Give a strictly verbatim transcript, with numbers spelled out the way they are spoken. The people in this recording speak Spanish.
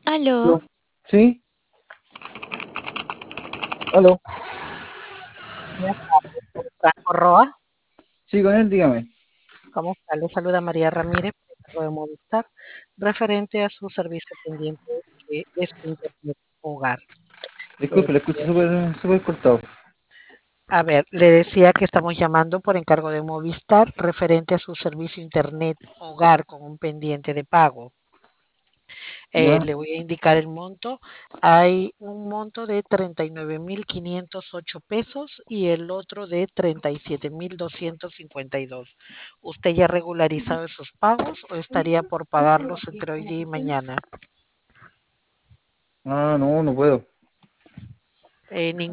Aló, ¿Aló? ¿Sí? ¿Aló? Buenas tardes, con Franco Roa. Sí, con él, dígame. ¿Cómo está? Le saluda María Ramírez, por el cargo de Movistar, referente a su servicio pendiente que es su Internet Hogar. Eh, Disculpe, le escucho súper súper cortado. a ver, le decía que estamos llamando por encargo de Movistar, referente a su servicio Internet Hogar con un pendiente de pago. Eh, ¿Ya? le voy a indicar el monto. Hay un monto de treinta y nueve mil quinientos ocho pesos y el otro de treinta y siete mil doscientos cincuenta y dos. ¿Usted ya ha regularizado esos pagos o estaría por pagarlos entre hoy día y mañana? Ah, no, no puedo. Eh,